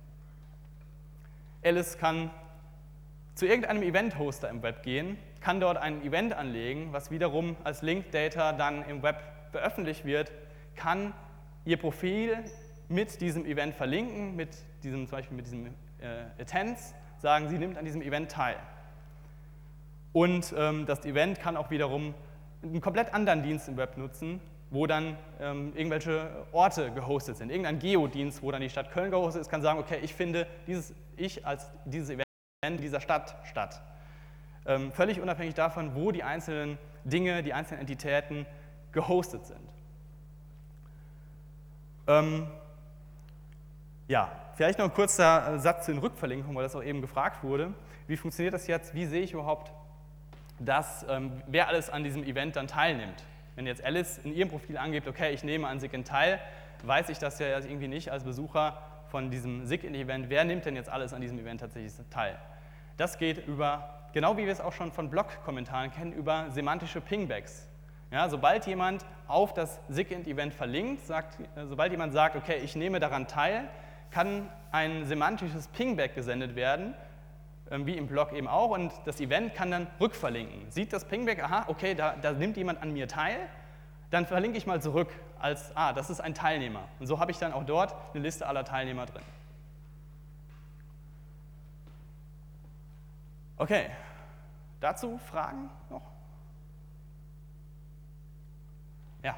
[SPEAKER 1] Alice kann zu irgendeinem Event-Hoster im Web gehen, kann dort ein Event anlegen, was wiederum als Link-Data dann im Web veröffentlicht wird, kann ihr Profil mit diesem Event verlinken, zum Beispiel mit diesem Attends, sagen, sie nimmt an diesem Event teil. Und das Event kann auch wiederum einen komplett anderen Dienst im Web nutzen, wo dann irgendwelche Orte gehostet sind. Irgendein Geodienst, wo dann die Stadt Köln gehostet ist, kann sagen, okay, ich finde dieses Event in dieser Stadt statt. Völlig unabhängig davon, wo die einzelnen Dinge, die einzelnen Entitäten gehostet sind. Ja, vielleicht noch ein kurzer Satz zu den Rückverlinkungen, weil das auch eben gefragt wurde. Wie funktioniert das jetzt? Wie sehe ich überhaupt, wer alles an diesem Event dann teilnimmt? Wenn jetzt Alice in ihrem Profil angibt, okay, ich nehme an SIGINT teil, weiß ich das ja irgendwie nicht als Besucher von diesem SIGINT-Event. Wer nimmt denn jetzt alles an diesem Event tatsächlich teil? Das geht über, genau wie wir es auch schon von Blog-Kommentaren kennen, über semantische Pingbacks. Ja, sobald jemand auf das SIGINT-Event verlinkt, sobald jemand sagt, okay, ich nehme daran teil, kann ein semantisches Pingback gesendet werden, wie im Blog eben auch, und das Event kann dann rückverlinken. Sieht das Pingback, aha, okay, da nimmt jemand an mir teil, dann verlinke ich mal zurück als, das ist ein Teilnehmer. Und so habe ich dann auch dort eine Liste aller Teilnehmer drin. Okay, dazu Fragen noch? Ja.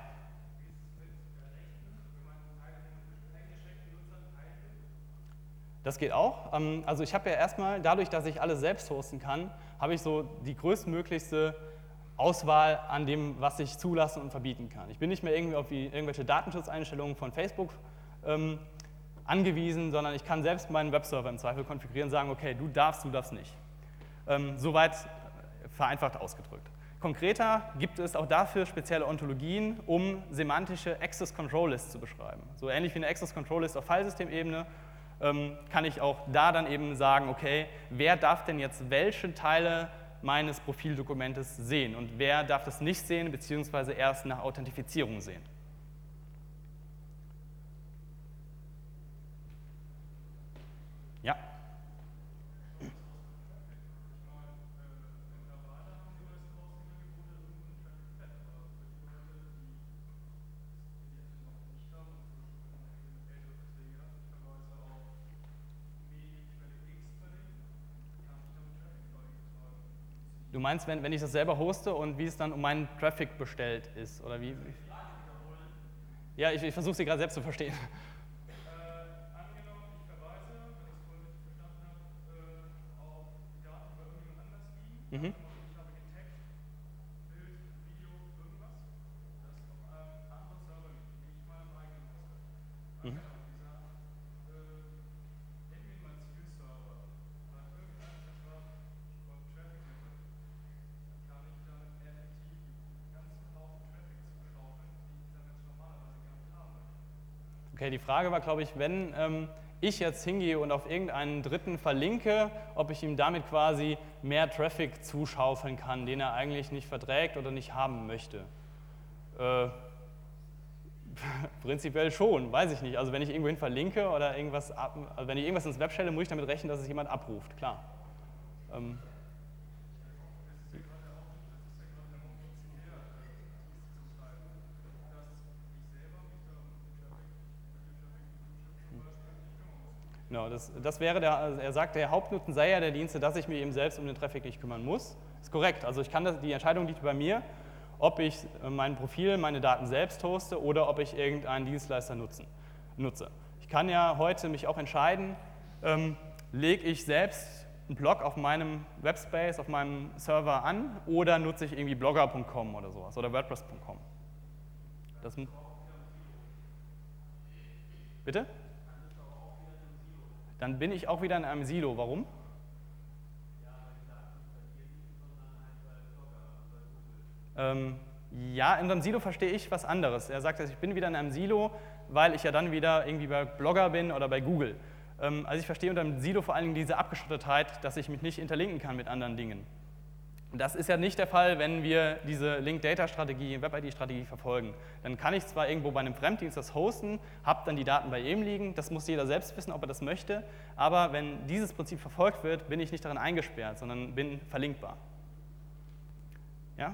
[SPEAKER 1] Das geht auch. Also ich habe ja erstmal, dadurch, dass ich alles selbst hosten kann, habe ich so die größtmöglichste Auswahl an dem, was ich zulassen und verbieten kann. Ich bin nicht mehr irgendwie auf irgendwelche Datenschutzeinstellungen von Facebook angewiesen, sondern ich kann selbst meinen Webserver im Zweifel konfigurieren und sagen, okay, du darfst nicht. Soweit vereinfacht ausgedrückt. Konkreter gibt es auch dafür spezielle Ontologien, um semantische Access Control Lists zu beschreiben. So ähnlich wie eine Access Control List auf Filesystemebene kann ich auch da dann eben sagen, okay, wer darf denn jetzt welche Teile meines Profildokumentes sehen und wer darf das nicht sehen, beziehungsweise erst nach Authentifizierung sehen. Ja. Du meinst, wenn ich das selber hoste und wie es dann um meinen Traffic bestellt ist, oder wie? Ja, ich versuche sie gerade selbst zu verstehen.
[SPEAKER 2] Angenommen, ich verweise, wenn ich es vorhin richtig verstanden habe, auf die Daten bei irgendjemand anders liegen. Ich habe getaggt, Bild, Video, irgendwas, das auf einem anderen Server liegt, nicht meinem eigenen Hoster. Nennen wir mal Zielserver oder irgendein etwas von Traffic Network, dann kann ich damit effektiv einen ganzen Haufen Traffic zuschaufeln, die ich dann jetzt normalerweise gar nicht haben möchte.
[SPEAKER 1] Okay, die Frage war, glaube ich, wenn ich jetzt hingehe und auf irgendeinen Dritten verlinke, ob ich ihm damit quasi mehr Traffic zuschaufeln kann, den er eigentlich nicht verträgt oder nicht haben möchte. Prinzipiell schon, weiß ich nicht. Also wenn ich irgendwohin verlinke oder irgendwas, also wenn ich irgendwas ins Web stelle, muss ich damit rechnen, dass es jemand abruft, klar. Genau, das wäre also er sagt, der Hauptnutzen sei ja der Dienste, dass ich mich eben selbst um den Traffic nicht kümmern muss. Ist korrekt, also die Entscheidung liegt bei mir, ob ich mein Profil, meine Daten selbst hoste oder ob ich irgendeinen Dienstleister nutze. Ich kann ja heute mich auch entscheiden, lege ich selbst einen Blog auf meinem Webspace, auf meinem Server an oder nutze ich irgendwie blogger.com oder sowas oder wordpress.com. Bitte? Dann bin ich auch wieder in einem Silo. Warum? Ja, in einem Silo verstehe ich was anderes. Er sagt, ich bin wieder in einem Silo, weil ich ja dann wieder irgendwie bei Blogger bin oder bei Google. Also ich verstehe unter einem Silo vor allen Dingen diese Abgeschottetheit, dass ich mich nicht interlinken kann mit anderen Dingen. Das ist ja nicht der Fall, wenn wir diese Link-Data-Strategie, Web-ID-Strategie verfolgen. Dann kann ich zwar irgendwo bei einem Fremddienst das hosten, habe dann die Daten bei ihm liegen, das muss jeder selbst wissen, ob er das möchte, aber wenn dieses Prinzip verfolgt wird, bin ich nicht darin eingesperrt, sondern bin verlinkbar. Ja?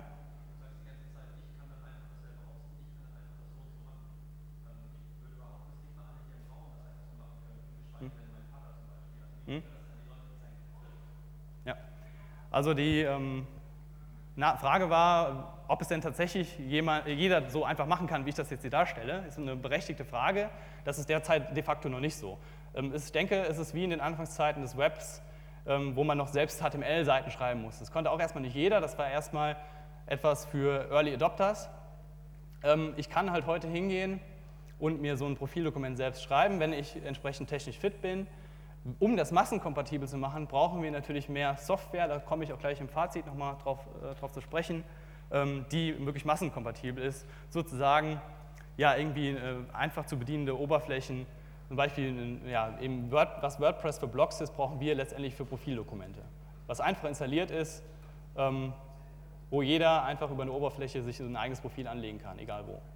[SPEAKER 1] Ja, also die Frage war, ob es denn tatsächlich jeder so einfach machen kann, wie ich das jetzt hier darstelle. Das ist eine berechtigte Frage. Das ist derzeit de facto noch nicht so. Ich denke, es ist wie in den Anfangszeiten des Webs, wo man noch selbst HTML-Seiten schreiben muss. Das konnte auch erstmal nicht jeder, das war erstmal etwas für Early Adopters. Ich kann halt heute hingehen und mir so ein Profildokument selbst schreiben, wenn ich entsprechend technisch fit bin. Um das massenkompatibel zu machen, brauchen wir natürlich mehr Software, da komme ich auch gleich im Fazit nochmal drauf zu sprechen, die wirklich massenkompatibel ist. Sozusagen ja, irgendwie einfach zu bedienende Oberflächen, zum Beispiel ja, was WordPress für Blogs ist, brauchen wir letztendlich für Profildokumente. Was einfach installiert ist, wo jeder einfach über eine Oberfläche sich ein eigenes Profil anlegen kann, egal wo.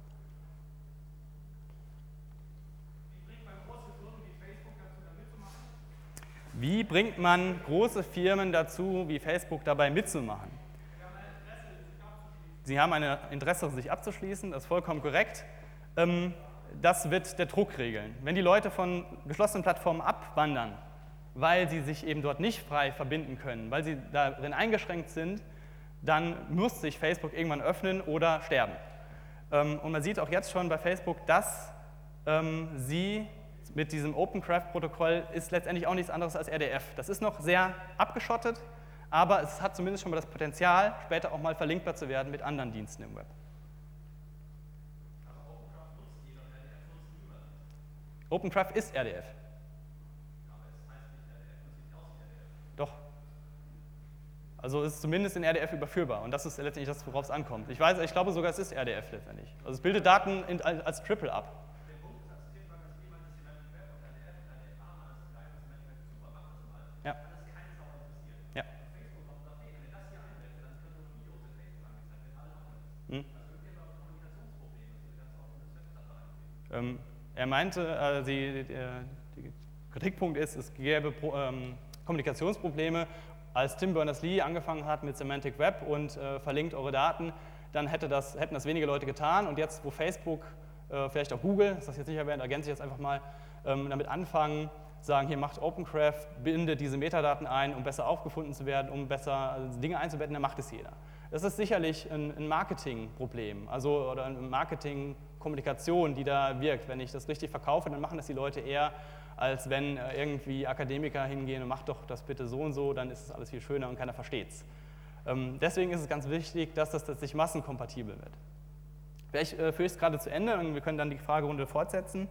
[SPEAKER 1] Wie bringt man große Firmen dazu, wie Facebook dabei mitzumachen? Sie haben ein Interesse, sich abzuschließen, das ist vollkommen korrekt. Das wird der Druck regeln. Wenn die Leute von geschlossenen Plattformen abwandern, weil sie sich eben dort nicht frei verbinden können, weil sie darin eingeschränkt sind, dann muss sich Facebook irgendwann öffnen oder sterben. Und man sieht auch jetzt schon bei Facebook, dass sie mit diesem OpenCraft-Protokoll ist letztendlich auch nichts anderes als RDF. Das ist noch sehr abgeschottet, aber es hat zumindest schon mal das Potenzial, später auch mal verlinkbar zu werden mit anderen Diensten im Web.
[SPEAKER 2] Also OpenCraft nutzt jeder, RDF nutzt niemand.
[SPEAKER 1] OpenCraft ist RDF.
[SPEAKER 2] Aber es heißt nicht RDF, es sieht aus wie RDF.
[SPEAKER 1] Doch. Also es ist zumindest in RDF überführbar und das ist letztendlich das, worauf es ankommt. Ich glaube sogar, es ist RDF letztendlich. Also es bildet Daten als Triple ab. Ja. Ja. Er meinte, der Kritikpunkt ist, es gäbe Kommunikationsprobleme. Als Tim Berners-Lee angefangen hat mit Semantic Web und verlinkt eure Daten, dann hätten das wenige Leute getan. Und jetzt, wo Facebook, vielleicht auch Google, das jetzt nicht erwähnt, ergänze ich jetzt einfach mal, damit anfangen, sagen, hier macht OpenCraft, bindet diese Metadaten ein, um besser aufgefunden zu werden, um besser Dinge einzubetten, dann macht es jeder. Das ist sicherlich ein Marketingproblem, also oder eine Marketing-Kommunikation, die da wirkt. Wenn ich das richtig verkaufe, dann machen das die Leute eher, als wenn irgendwie Akademiker hingehen und macht doch das bitte so und so, dann ist es alles viel schöner und keiner versteht's. Deswegen ist es ganz wichtig, dass das tatsächlich massenkompatibel wird. Vielleicht führe ich es gerade zu Ende und wir können dann die Fragerunde fortsetzen.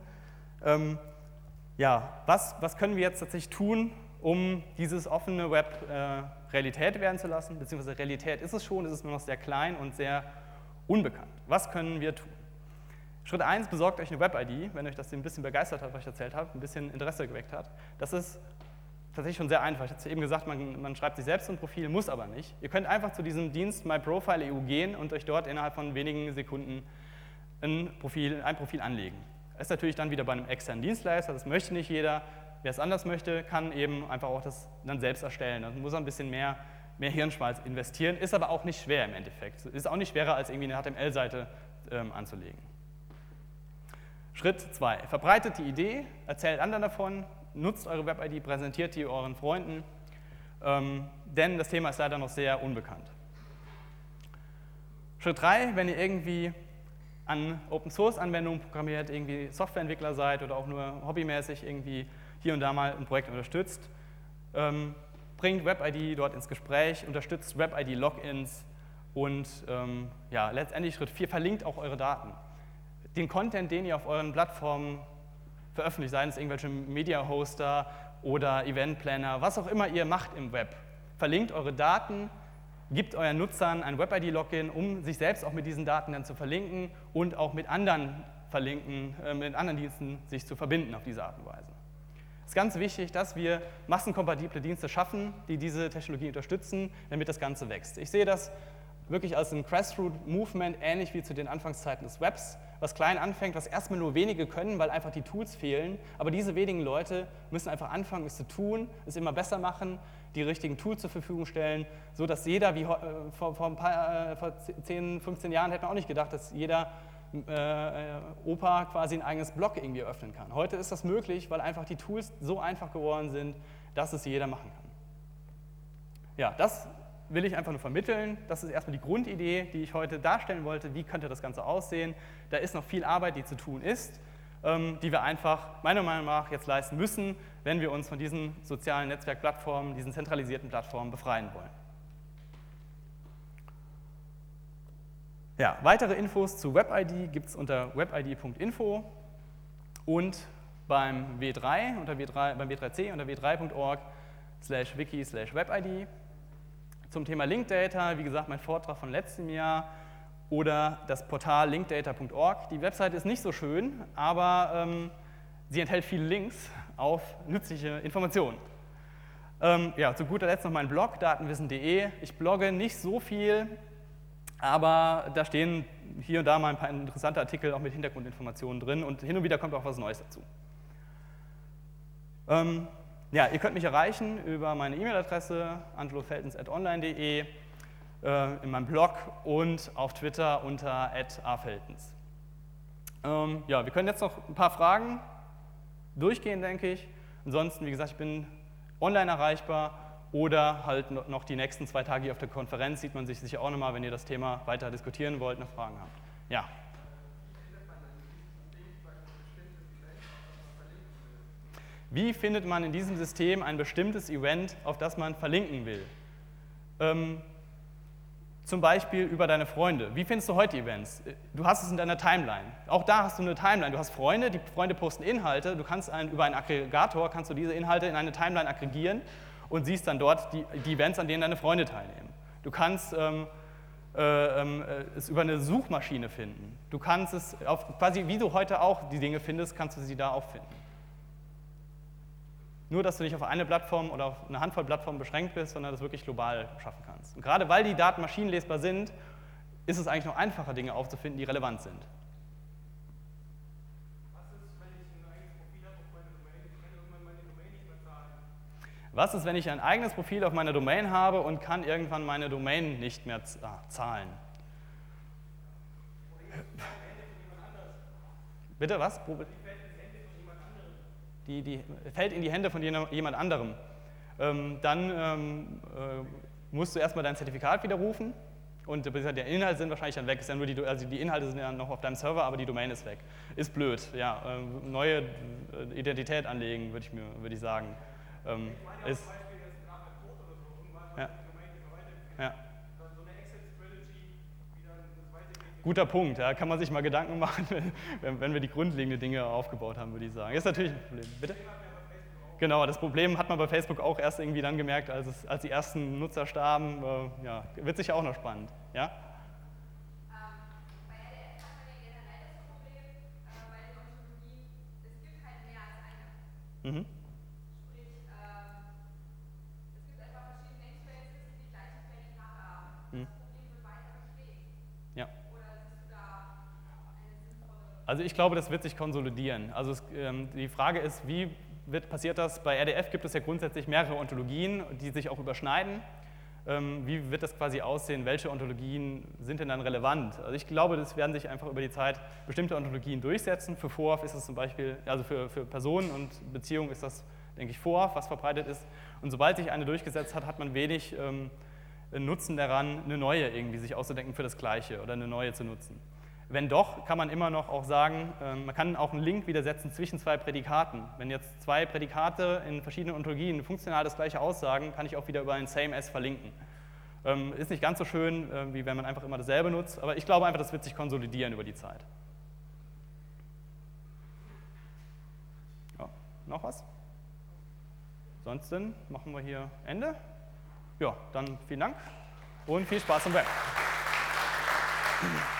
[SPEAKER 1] Ja, was können wir jetzt tatsächlich tun, um dieses offene Web Realität werden zu lassen? Beziehungsweise Realität ist es schon, es ist nur noch sehr klein und sehr unbekannt. Was können wir tun? Schritt 1, besorgt euch eine Web-ID, wenn euch das ein bisschen begeistert hat, was ich erzählt habe, ein bisschen Interesse geweckt hat. Das ist tatsächlich schon sehr einfach. Ich hatte eben gesagt, man schreibt sich selbst ein Profil, muss aber nicht. Ihr könnt einfach zu diesem Dienst MyProfile.eu gehen und euch dort innerhalb von wenigen Sekunden ein Profil anlegen. Das ist natürlich dann wieder bei einem externen Dienstleister, das möchte nicht jeder. Wer es anders möchte, kann eben einfach auch das dann selbst erstellen. Dann muss er ein bisschen mehr Hirnschmalz investieren, ist aber auch nicht schwer im Endeffekt. Ist auch nicht schwerer, als irgendwie eine HTML-Seite anzulegen. Schritt 2. Verbreitet die Idee, erzählt anderen davon, nutzt eure Web-ID, präsentiert die euren Freunden, denn das Thema ist leider noch sehr unbekannt. Schritt 3, wenn ihr irgendwie an Open-Source-Anwendungen programmiert, irgendwie Softwareentwickler seid oder auch nur hobbymäßig irgendwie hier und da mal ein Projekt unterstützt, bringt Web-ID dort ins Gespräch, unterstützt Web-ID-Logins und ja, letztendlich Schritt 4, verlinkt auch eure Daten. Den Content, den ihr auf euren Plattformen veröffentlicht, seien es irgendwelche Media-Hoster oder Event-Planner, was auch immer ihr macht im Web, verlinkt eure Daten, gibt euren Nutzern ein Web-ID-Login, um sich selbst auch mit diesen Daten dann zu verlinken und auch mit anderen Diensten sich zu verbinden auf diese Art und Weise. Es ist ganz wichtig, dass wir massenkompatible Dienste schaffen, die diese Technologie unterstützen, damit das Ganze wächst. Ich sehe das wirklich als ein Grassroot-Movement, ähnlich wie zu den Anfangszeiten des Webs, was klein anfängt, was erstmal nur wenige können, weil einfach die Tools fehlen. Aber diese wenigen Leute müssen einfach anfangen, es zu tun, es immer besser machen, die richtigen Tools zur Verfügung stellen, sodass jeder, wie vor 10, 15 Jahren hätte man auch nicht gedacht, dass jeder Opa quasi ein eigenes Blog irgendwie eröffnen kann. Heute ist das möglich, weil einfach die Tools so einfach geworden sind, dass es jeder machen kann. Ja, das will ich einfach nur vermitteln. Das ist erstmal die Grundidee, die ich heute darstellen wollte. Wie könnte das Ganze aussehen? Da ist noch viel Arbeit, die zu tun ist, die wir einfach meiner Meinung nach jetzt leisten müssen, wenn wir uns von diesen sozialen Netzwerkplattformen, diesen zentralisierten Plattformen befreien wollen. Ja, weitere Infos zu WebID gibt es unter webid.info und beim W3, beim W3C unter w3.org/wiki/webid. Zum Thema Linkdata, wie gesagt, mein Vortrag von letztem Jahr oder das Portal linkdata.org. Die Webseite ist nicht so schön, aber sie enthält viele Links auf nützliche Informationen. Ja, zu guter Letzt noch mein Blog, datenwissen.de. Ich blogge nicht so viel, aber da stehen hier und da mal ein paar interessante Artikel auch mit Hintergrundinformationen drin und hin und wieder kommt auch was Neues dazu. Ja, ihr könnt mich erreichen über meine E-Mail-Adresse angelofeltens@online.de, in meinem Blog und auf Twitter unter @afeltens. Ja, wir können jetzt noch ein paar Fragen durchgehen, denke ich. Ansonsten, wie gesagt, ich bin online erreichbar oder halt noch die nächsten 2 Tage hier auf der Konferenz sieht man sich sicher auch nochmal, wenn ihr das Thema weiter diskutieren wollt, noch Fragen habt. Ja. Wie findet man in diesem System ein bestimmtes Event, auf das man verlinken will? Zum Beispiel über deine Freunde. Wie findest du heute Events? Du hast es in deiner Timeline. Auch da hast du eine Timeline. Du hast Freunde, die Freunde posten Inhalte. Du kannst über einen Aggregator kannst du diese Inhalte in eine Timeline aggregieren und siehst dann dort die Events, an denen deine Freunde teilnehmen. Du kannst es über eine Suchmaschine finden. Du kannst es, quasi wie du heute auch die Dinge findest, kannst du sie da auch finden. Nur, dass du nicht auf eine Plattform oder auf eine Handvoll Plattformen beschränkt bist, sondern das wirklich global schaffen kannst. Und gerade weil die Daten maschinenlesbar sind, ist es eigentlich noch einfacher, Dinge aufzufinden, die relevant sind.
[SPEAKER 2] Was ist, wenn ich ein eigenes Profil habe auf meiner Domain? Ich kann irgendwann meine Domain nicht mehr zahlen.
[SPEAKER 1] Was ist, wenn ich ein eigenes Profil auf meiner Domain habe und kann irgendwann meine Domain nicht mehr zahlen? Bitte, was? Die fällt in die Hände von jemand anderem. Dann musst du erstmal dein Zertifikat widerrufen und der Inhalt sind wahrscheinlich dann weg. Ist ja nur die Inhalte sind ja noch auf deinem Server, aber die Domain ist weg. Ist blöd. Ja, neue Identität anlegen, würde ich sagen. Ist, ja. Ja. Guter Punkt, da kann man sich mal Gedanken machen, wenn wir die grundlegenden Dinge aufgebaut haben, würde ich sagen. Ist natürlich ein Problem. Bitte? Genau, das Problem hat man bei Facebook auch erst irgendwie dann gemerkt, als die ersten Nutzer starben. Ja, wird sicher auch noch spannend. Ja?
[SPEAKER 3] Bei RDF hat man ja generell das Problem,
[SPEAKER 1] Mhm.
[SPEAKER 3] Sprich, es gibt einfach verschiedene Namespaces, die die gleichen Prädikate haben.
[SPEAKER 1] Mhm.
[SPEAKER 3] Das Problem wird weiter bestehen.
[SPEAKER 1] Ja.
[SPEAKER 3] Oder siehst du da eine sinnvolle...
[SPEAKER 1] Also ich glaube, das wird sich konsolidieren. Also die Frage ist, passiert das? Bei RDF gibt es ja grundsätzlich mehrere Ontologien, die sich auch überschneiden. Wie wird das quasi aussehen? Welche Ontologien sind denn dann relevant? Also ich glaube, das werden sich einfach über die Zeit bestimmte Ontologien durchsetzen. Für FOAF ist das zum Beispiel, also für Personen und Beziehungen ist das, denke ich, FOAF, was verbreitet ist. Und sobald sich eine durchgesetzt hat, hat man wenig Nutzen daran, eine neue irgendwie sich auszudenken für das Gleiche oder eine neue zu nutzen. Wenn doch, kann man immer noch auch sagen, man kann auch einen Link widersetzen zwischen zwei Prädikaten. Wenn jetzt zwei Prädikate in verschiedenen Ontologien funktional das Gleiche aussagen, kann ich auch wieder über ein Same-As verlinken. Ist nicht ganz so schön, wie wenn man einfach immer dasselbe nutzt, aber ich glaube einfach, das wird sich konsolidieren über die Zeit. Ja, noch was? Ansonsten machen wir hier Ende. Ja, dann vielen Dank und viel Spaß am Web.